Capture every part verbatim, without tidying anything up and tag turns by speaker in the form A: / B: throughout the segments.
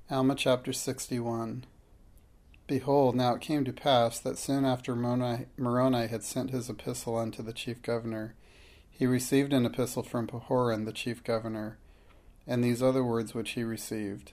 A: Alma chapter sixty-one. Behold, now it came to pass that soon after Moroni, Moroni had sent his epistle unto the chief governor, he received an epistle from Pahoran the chief governor, and these are the words which he received.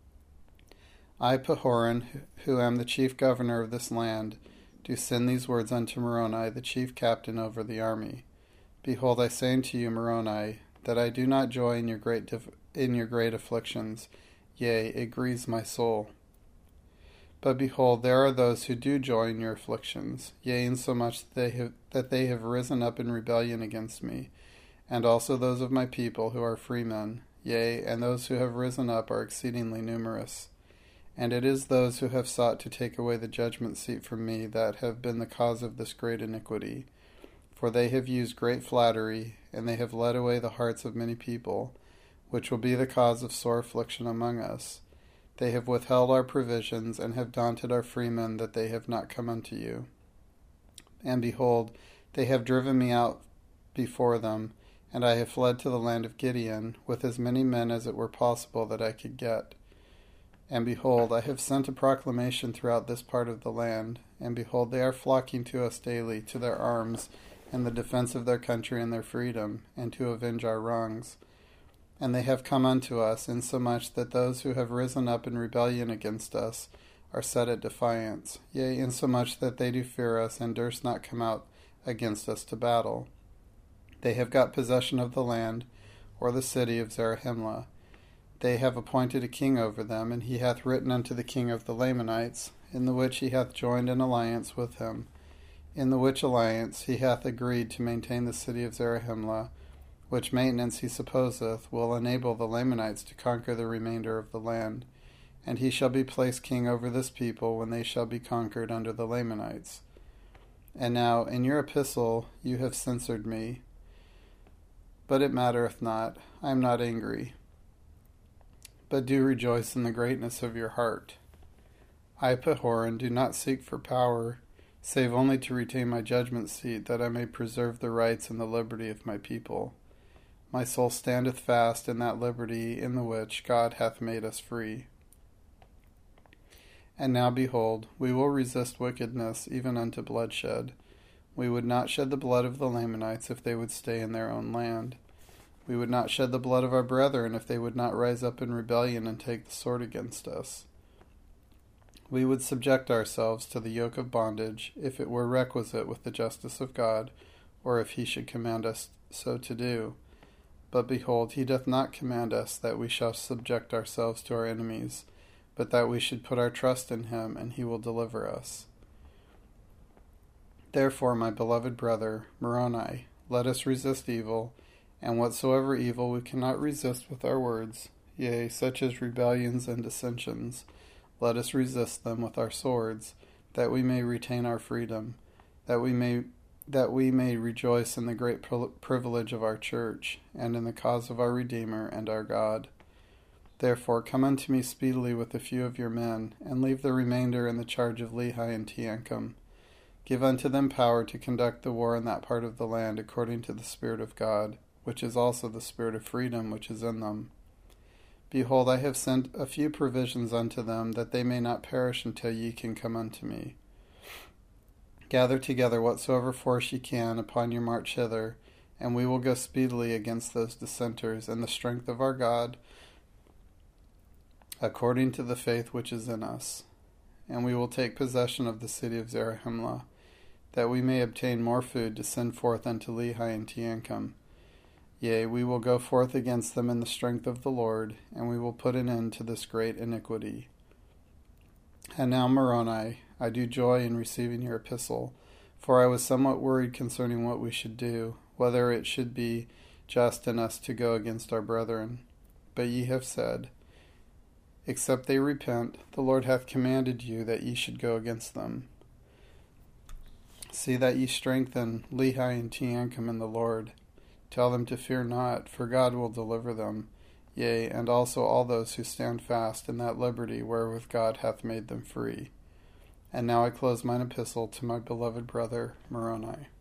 A: I, Pahoran, who am the chief governor of this land, do send these words unto Moroni, the chief captain over the army. Behold, I say unto you, Moroni, that I do not joy in your great dif- in your great afflictions. Yea, it grieves my soul. But behold, there are those who do joy in your afflictions, yea, insomuch that they have, that they have risen up in rebellion against me, and also those of my people who are freemen, yea, and those who have risen up are exceedingly numerous. And it is those who have sought to take away the judgment seat from me that have been the cause of this great iniquity. For they have used great flattery, and they have led away the hearts of many people, which will be the cause of sore affliction among us. They have withheld our provisions, and have daunted our freemen, that they have not come unto you. And behold, they have driven me out before them, and I have fled to the land of Gideon, with as many men as it were possible that I could get. And behold, I have sent a proclamation throughout this part of the land, and behold, they are flocking to us daily, to their arms, in the defense of their country and their freedom, and to avenge our wrongs. And they have come unto us, insomuch that those who have risen up in rebellion against us are set at defiance, yea, insomuch that they do fear us, and durst not come out against us to battle. They have got possession of the land, or the city of Zarahemla. They have appointed a king over them, and he hath written unto the king of the Lamanites, in the which he hath joined an alliance with him, in the which alliance he hath agreed to maintain the city of Zarahemla, which maintenance he supposeth will enable the Lamanites to conquer the remainder of the land. And he shall be placed king over this people when they shall be conquered under the Lamanites. And now in your epistle you have censured me, but it mattereth not, I am not angry, but do rejoice in the greatness of your heart. I, Pahoran, do not seek for power, save only to retain my judgment seat, that I may preserve the rights and the liberty of my people. My soul standeth fast in that liberty in the which God hath made us free. And now behold, we will resist wickedness even unto bloodshed. We would not shed the blood of the Lamanites if they would stay in their own land. We would not shed the blood of our brethren if they would not rise up in rebellion and take the sword against us. We would subject ourselves to the yoke of bondage if it were requisite with the justice of God, or if he should command us so to do. But behold, he doth not command us that we shall subject ourselves to our enemies, but that we should put our trust in him, and he will deliver us. Therefore, my beloved brother, Moroni, let us resist evil, and whatsoever evil we cannot resist with our words, yea, such as rebellions and dissensions, let us resist them with our swords, that we may retain our freedom, that we may that we may rejoice in the great privilege of our church, and in the cause of our Redeemer and our God. Therefore come unto me speedily with a few of your men, and leave the remainder in the charge of Lehi and Teancum. Give unto them power to conduct the war in that part of the land according to the Spirit of God, which is also the Spirit of freedom which is in them. Behold, I have sent a few provisions unto them, that they may not perish until ye can come unto me. Gather together whatsoever force ye can upon your march hither, and we will go speedily against those dissenters in the strength of our God, according to the faith which is in us. And we will take possession of the city of Zarahemla, that we may obtain more food to send forth unto Lehi and Teancum. Yea, we will go forth against them in the strength of the Lord, and we will put an end to this great iniquity. And now, Moroni, I do joy in receiving your epistle, for I was somewhat worried concerning what we should do, whether it should be just in us to go against our brethren. But ye have said, except they repent, the Lord hath commanded you that ye should go against them. See that ye strengthen Lehi and Teancum in the Lord. Tell them to fear not, for God will deliver them, yea, and also all those who stand fast in that liberty wherewith God hath made them free. And now I close mine epistle to my beloved brother Moroni.